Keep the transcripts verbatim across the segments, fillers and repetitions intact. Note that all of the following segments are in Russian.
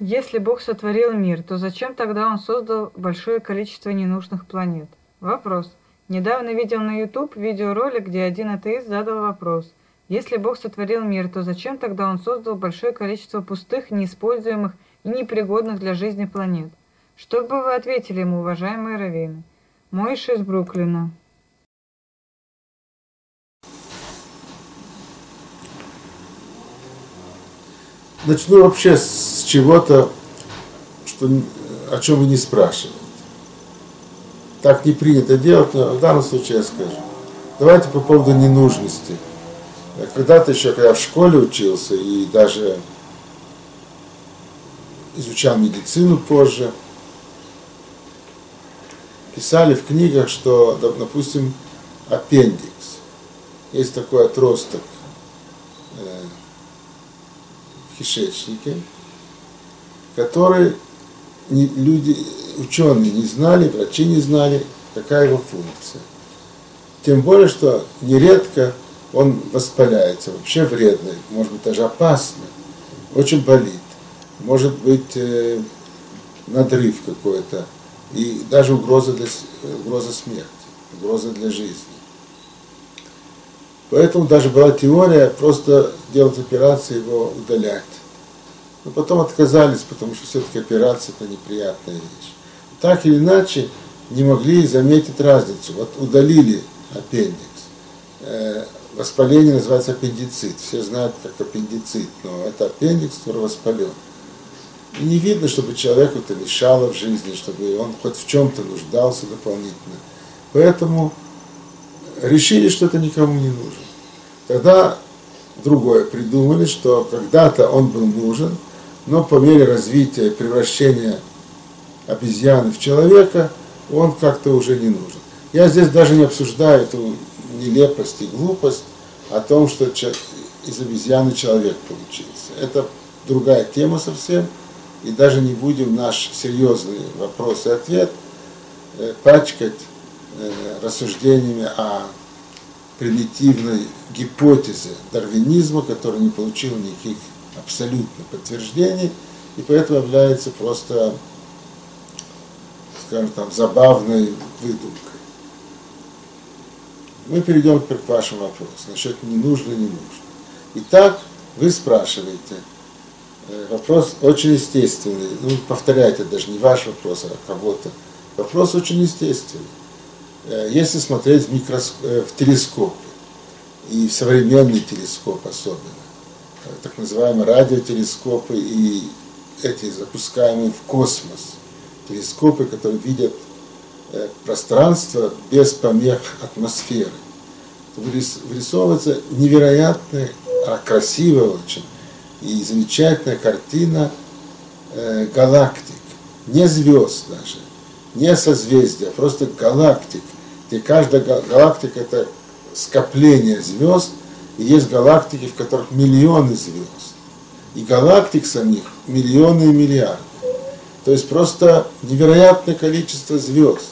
Если Бог сотворил мир, то зачем тогда Он создал большое количество ненужных планет? Вопрос. Недавно видел на YouTube видеоролик, где один атеист задал вопрос. Если Бог сотворил мир, то зачем тогда Он создал большое количество пустых, неиспользуемых и непригодных для жизни планет? Что бы вы ответили ему, уважаемые раввины? Мойша из Бруклина. Начну вообще с чего-то, что, о чем вы не спрашиваете. Так не принято делать, но в данном случае я скажу. Давайте по поводу ненужности. Когда-то еще, когда я в школе учился и даже изучал медицину позже, писали в книгах, что, допустим, аппендикс. Есть такой отросток в кишечнике, который не, люди, ученые не знали, врачи не знали, какая его функция. Тем более, что нередко он воспаляется, вообще вредный, может быть даже опасный, очень болит, может быть э, надрыв какой-то, и даже угроза, для, угроза смерти, угроза для жизни. Поэтому даже была теория просто делать операцию, его удалять. Но потом отказались, потому что все-таки операция – это неприятная вещь. Так или иначе, не могли заметить разницу. Вот удалили аппендикс. Э, воспаление называется аппендицит. Все знают, как аппендицит, но это аппендикс, который воспален. И не видно, чтобы человеку это мешало в жизни, чтобы он хоть в чем-то нуждался дополнительно. Поэтому решили, что это никому не нужен. Тогда другое придумали, что когда-то он был нужен, но по мере развития и превращения обезьяны в человека, он как-то уже не нужен. Я здесь даже не обсуждаю эту нелепость и глупость о том, что из обезьяны человек получился. Это другая тема совсем, и даже не будем наш серьезный вопрос и ответ пачкать рассуждениями о примитивной гипотезе дарвинизма, которая не получила никаких абсолютных подтверждений, и поэтому является просто, скажем там, забавной выдумкой. Мы перейдем к вашему вопросу, насчет не нужно, не нужно. Итак, вы спрашиваете, вопрос очень естественный, ну, повторяйте, даже не ваш вопрос, а кого-то. Вопрос очень естественный. Если смотреть в, микроск... в телескоп, и в современный телескоп особенно, так называемые радиотелескопы и эти запускаемые в космос, телескопы, которые видят пространство без помех атмосферы, вырисовывается невероятная, а красивая очень и замечательная картина галактик, не звезд даже, не созвездия, а просто галактик, где каждая галактика – это скопление звезд, и есть галактики, в которых миллионы звезд. И галактик самих миллионы и миллиарды. То есть просто невероятное количество звезд.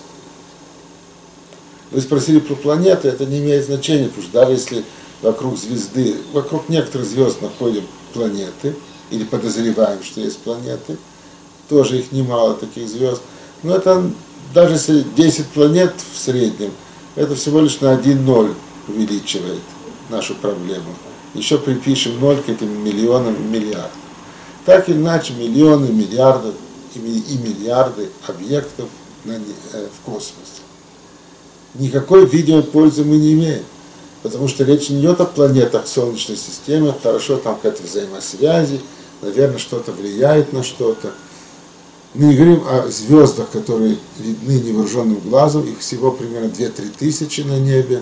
Вы спросили про планеты, это не имеет значения, потому что даже если вокруг звезды, вокруг некоторых звезд находим планеты, или подозреваем, что есть планеты, тоже их немало, таких звезд, но это даже если десять планет в среднем, это всего лишь на один ноль увеличивает нашу проблему. Еще припишем ноль к этим миллионам и миллиардам. Так или иначе, миллионы, миллиарды и миллиарды объектов в космосе. Никакой видеопользы мы не имеем, потому что речь не идет о планетах Солнечной системы, хорошо там какая-то взаимосвязи, наверное, что-то влияет на что-то. Мы не говорим о звездах, которые видны невооруженным глазом, их всего примерно две-три тысячи на небе.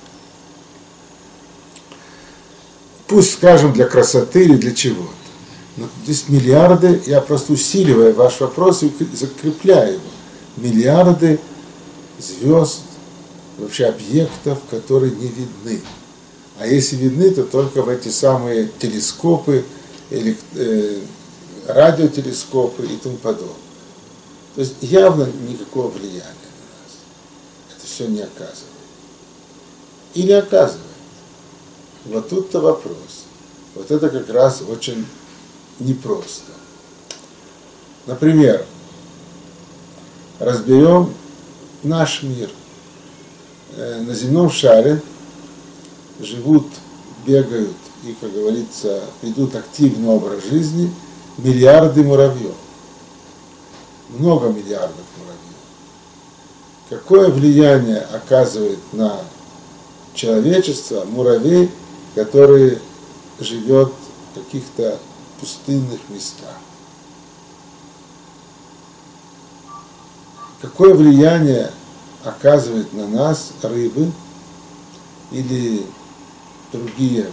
Пусть скажем для красоты или для чего-то. Но здесь миллиарды, я просто усиливаю ваш вопрос и закрепляю его. Миллиарды звезд, вообще объектов, которые не видны. А если видны, то только в эти самые телескопы, или, э, радиотелескопы и тому подобное. То есть явно никакого влияния на нас это все не оказывает. Или оказывает. Вот тут-то вопрос. Вот это как раз очень непросто. Например, разберем наш мир. На земном шаре живут, бегают и, как говорится, ведут активный образ жизни миллиарды муравьев. Много миллиардов муравьев. Какое влияние оказывает на человечество муравей, который живет в каких-то пустынных местах? Какое влияние оказывает на нас рыбы или другие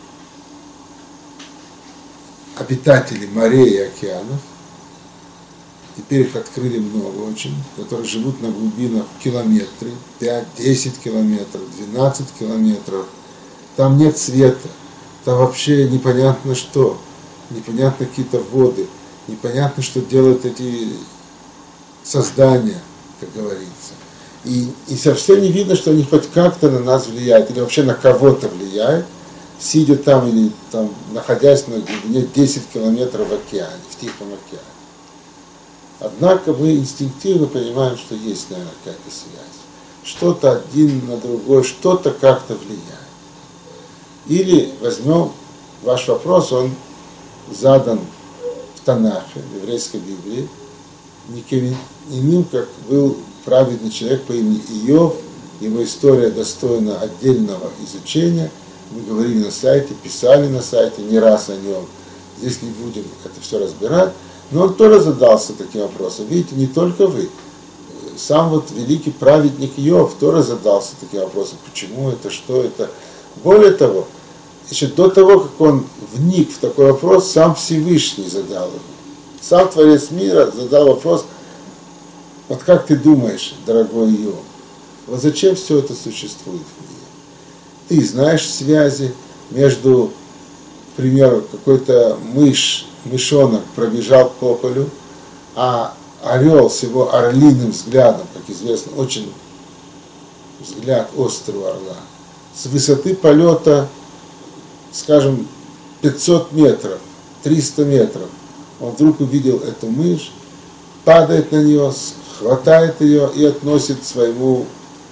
обитатели морей и океанов? Теперь их открыли много очень, которые живут на глубинах километры, пять-десять километров, двенадцать километров. Там нет света, там вообще непонятно что, непонятно какие-то воды, непонятно, что делают эти создания, как говорится. И, и совсем не видно, что они хоть как-то на нас влияют, или вообще на кого-то влияют, сидя там или там, находясь на глубине десять километров в океане, в Тихом океане. Однако мы инстинктивно понимаем, что есть, наверное, какая-то связь. Что-то один на другой, что-то как-то влияет. Или возьмем ваш вопрос, он задан в Танахе, в еврейской Библии, никем иным, как был праведный человек по имени Иов, его история достойна отдельного изучения. Мы говорили на сайте, писали на сайте не раз о нем. Здесь не будем это все разбирать. Но он тоже задался таким вопросом. Видите, не только вы. Сам вот великий праведник Иов тоже задался таким вопросом. Почему это, что это? Более того, еще до того, как он вник в такой вопрос, сам Всевышний задал его. Сам Творец мира задал вопрос: вот как ты думаешь, дорогой Иов, вот зачем все это существует в мире? Ты знаешь связи между, к примеру, какой-то мышь, мышонок пробежал по полю, а орел с его орлиным взглядом, как известно, очень взгляд острый у орла, с высоты полета, скажем, пятьсот метров, триста метров, он вдруг увидел эту мышь, падает на нее, хватает ее и относит своему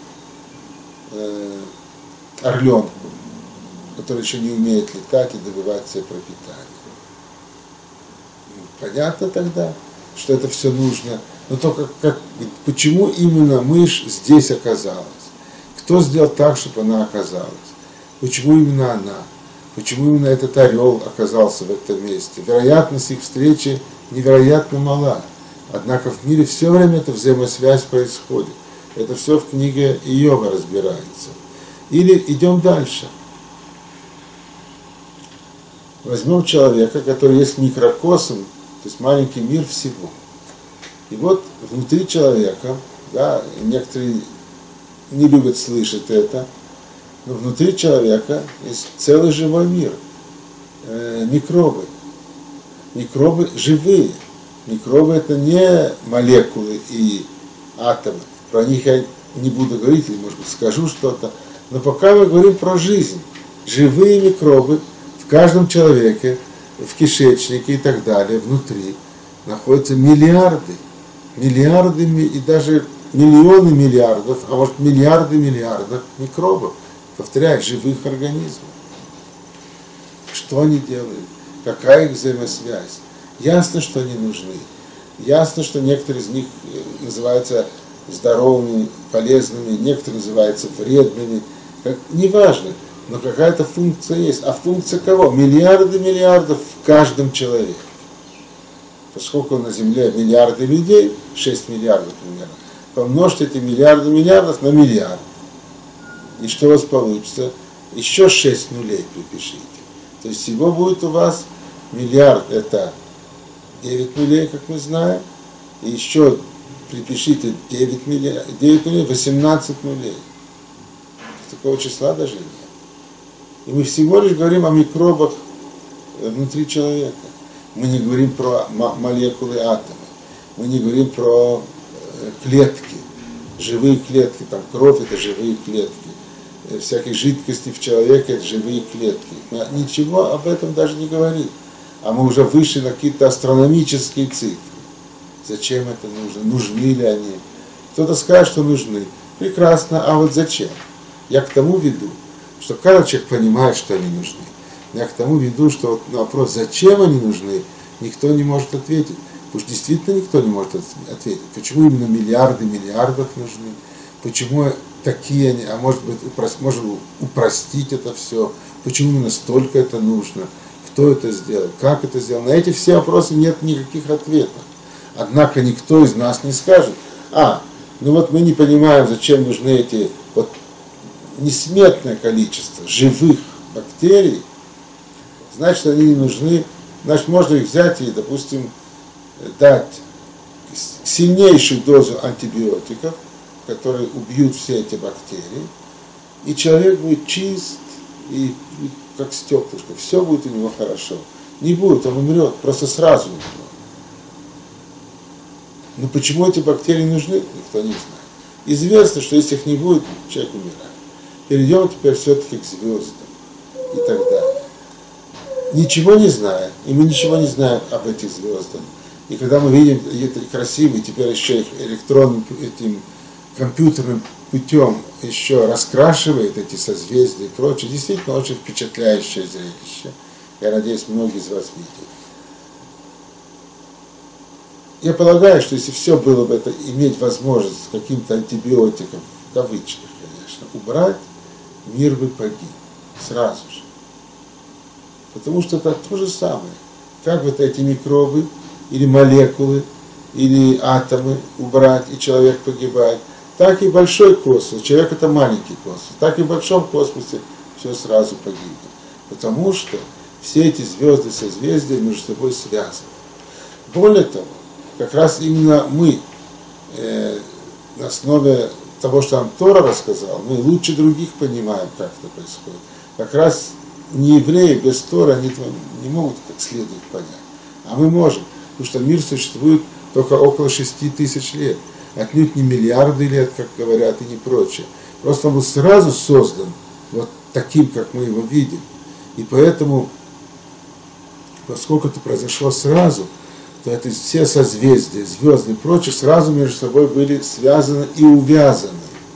э, орленку, который еще не умеет летать и добывать себе пропитание. Понятно тогда, что это все нужно, но только как, почему именно мышь здесь оказалась? Кто сделал так, чтобы она оказалась? Почему именно она? Почему именно этот орел оказался в этом месте? Вероятность их встречи невероятно мала. Однако в мире все время эта взаимосвязь происходит. Это все в книге Иова разбирается. Или идем дальше. Возьмем человека, который есть микрокосм, то есть маленький мир всего. И вот внутри человека, да, некоторые не любят слышать это, но внутри человека есть целый живой мир, э, микробы. Микробы живые. Микробы это не молекулы и атомы. Про них я не буду говорить, или, может быть, скажу что-то. Но пока мы говорим про жизнь. Живые микробы в каждом человеке, в кишечнике и так далее, внутри, находятся миллиарды, миллиарды и даже миллионы миллиардов, а может миллиарды миллиардов микробов, повторяю, живых организмов. Что они делают? Какая их взаимосвязь? Ясно, что они нужны. Ясно, что некоторые из них называются здоровыми, полезными, некоторые называются вредными. Как, неважно, но какая-то функция есть. А функция кого? Миллиарды миллиардов в каждом человеке. Поскольку на Земле миллиарды людей, шесть миллиардов примерно, помножьте эти миллиарды миллиардов на миллиард. И что у вас получится? Еще шесть нулей припишите. То есть всего будет у вас миллиард, это девять нулей, как мы знаем, и еще припишите девять нулей, девять нулей, восемнадцать нулей. Такого числа даже нет. И мы всего лишь говорим о микробах внутри человека. Мы не говорим про молекулы, атомы. Мы не говорим про клетки, живые клетки. Там кровь – это живые клетки. Всякие жидкости в человеке – это живые клетки. Мы ничего об этом даже не говорим. А мы уже вышли на какие-то астрономические цифры. зачем это нужно, нужны ли они. Кто-то скажет, что нужны. Прекрасно, а вот зачем? Я к тому веду, что каждый человек понимает, что они нужны. Я к тому веду, что вот на вопрос, зачем они нужны, никто не может ответить. Потому что действительно никто не может ответить. Почему именно миллиарды миллиардов нужны? Почему такие они, а может быть, упрост, можно упростить это все? Почему именно столько это нужно? Кто это сделал? Как это сделал? На эти все вопросы нет никаких ответов. Однако никто из нас не скажет, а, ну вот мы не понимаем, зачем нужны эти вот несметное количество живых бактерий, значит, они не нужны, значит, можно их взять и, допустим, дать сильнейшую дозу антибиотиков, которые убьют все эти бактерии, и человек будет чист, и, и как стеклышко, все будет у него хорошо. Не будет, он умрет, просто сразу умрет. Но почему эти бактерии нужны, никто не знает. Известно, что если их не будет, человек умирает. Перейдем теперь все-таки к звездам и так далее. Ничего не зная, и мы ничего не знаем об этих звездах. И когда мы видим это красивые, теперь еще их электронным, этим компьютерным путем еще раскрашивает эти созвездия и прочее, действительно очень впечатляющее зрелище. Я надеюсь, многие из вас видели. Я полагаю, что если все было бы это, иметь возможность каким-то антибиотиком, в кавычках, конечно, убрать, мир бы погиб сразу же. Потому что это то же самое. Как вот эти микробы, или молекулы, или атомы убрать, и человек погибает, так и большой космос, человек это маленький космос, так и в большом космосе все сразу погибнет. Потому что все эти звезды, созвездия между собой связаны. Более того, как раз именно мы э, на основе того, что нам Тора рассказал, мы лучше других понимаем, как это происходит. Как раз не евреи без Торы, они этого не могут как следует понять. А мы можем, потому что мир существует только около шести тысяч лет. Отнюдь не миллиарды лет, как говорят, и не прочее. Просто он был сразу создан вот таким, как мы его видим. И поэтому, поскольку это произошло сразу, то это все созвездия, звезды и прочее сразу между собой были связаны и увязаны.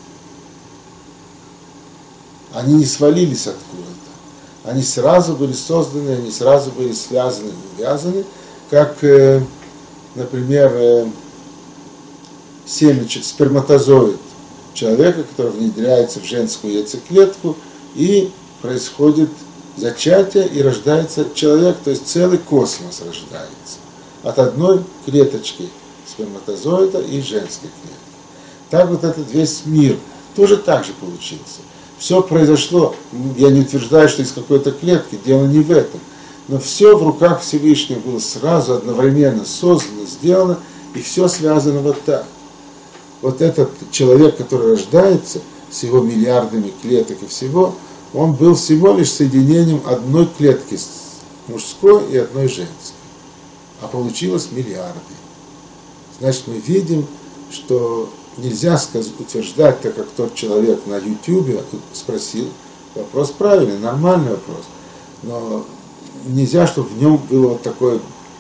Они не свалились откуда-то. Они сразу были созданы, они сразу были связаны и увязаны, как, например, семечек, сперматозоид человека, который внедряется в женскую яйцеклетку, и происходит зачатие, и рождается человек, то есть целый космос рождается от одной клеточки сперматозоида и женской клетки. Так вот этот весь мир тоже так же получился. Все произошло, я не утверждаю, что из какой-то клетки, дело не в этом, но все в руках Всевышнего было сразу, одновременно создано, сделано, и все связано вот так. Вот этот человек, который рождается с его миллиардами клеток и всего, он был всего лишь соединением одной клетки мужской и одной женской. А получилось миллиарды. Значит, мы видим, что нельзя сказать, утверждать, так как тот человек на Ютубе спросил, вопрос правильный, нормальный вопрос, но нельзя, чтобы в нем было вот такое,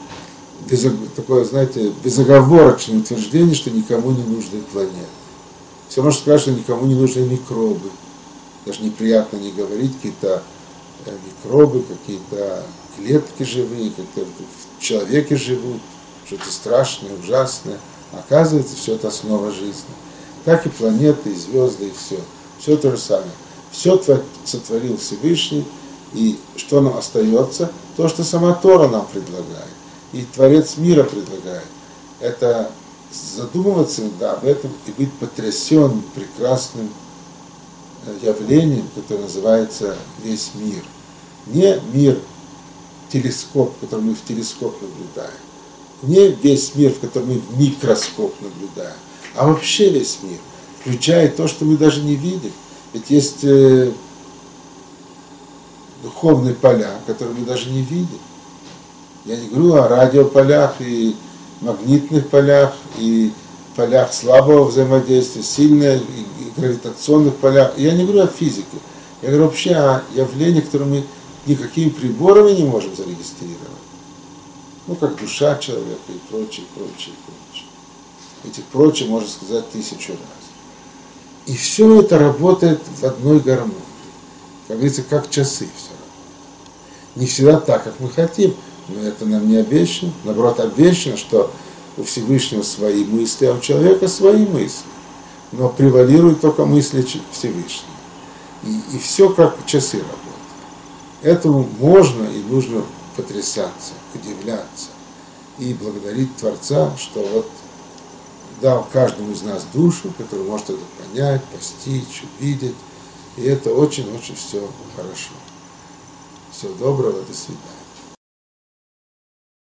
такое, знаете, безоговорочное утверждение, что никому не нужны планеты. Все равно, что сказать, что никому не нужны микробы. Даже неприятно не говорить, какие-то микробы, какие-то клетки живые, как-то в человеке живут, что-то страшное, ужасное. Оказывается, все это основа жизни. Так и планеты, и звезды, и все. Все то же самое. Все сотворил Всевышний, и что нам остается? То, что сама Тора нам предлагает. И Творец мира предлагает. Это задумываться да, об этом и быть потрясенным прекрасным явлением, которое называется весь мир. Не мир, телескоп, который мы в телескоп наблюдаем. Не весь мир, в котором мы в микроскоп наблюдаем, а вообще весь мир, включая то, что мы даже не видим. Ведь есть э, духовные поля, которые мы даже не видим. Я не говорю о радиополях и магнитных полях, и полях слабого взаимодействия, сильных, и гравитационных полях. Я не говорю о физике. Я говорю вообще о явлениях, которые мы никакими приборами не можем зарегистрировать. ну, как душа человека и прочее, прочее, прочее. Этих прочее можно сказать тысячу раз. И все это работает в одной гармонии. Как говорится, как часы все равно. Не всегда так, как мы хотим, но это нам не обещано. Наоборот, обещано, что у Всевышнего свои мысли, а у человека свои мысли. Но превалируют только мысли Всевышнего. И, и все как часы работают. Этому можно и нужно потрясаться, удивляться и благодарить Творца, что вот дал каждому из нас душу, который может это понять, постичь, увидеть. И это очень-очень все хорошо. Всего доброго, до свидания.